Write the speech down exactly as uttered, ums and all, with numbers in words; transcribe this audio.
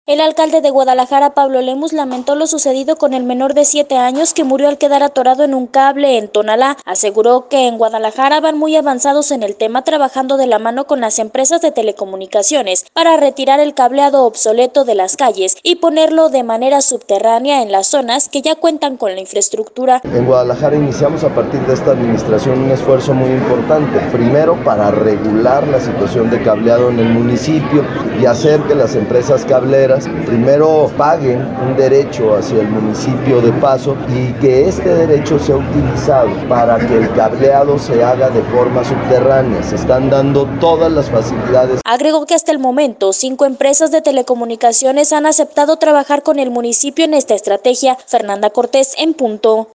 El alcalde de Guadalajara, Pablo Lemus, lamentó lo sucedido con el menor de siete años que murió al quedar atorado en un cable en Tonalá. Aseguró que en Guadalajara van muy avanzados en el tema, trabajando de la mano con las empresas de telecomunicaciones para retirar el cableado obsoleto de las calles y ponerlo de manera subterránea en las zonas que ya cuentan con la infraestructura. En Guadalajara iniciamos a partir de esta administración un esfuerzo muy importante, primero para regular la situación de cableado en el municipio y hacer que las empresas cableras primero paguen un derecho hacia el municipio de paso y que este derecho sea utilizado para que el cableado se haga de forma subterránea. Se están dando todas las facilidades. Agregó que hasta el momento cinco empresas de telecomunicaciones han aceptado trabajar con el municipio en esta estrategia. Fernanda Cortés, en punto.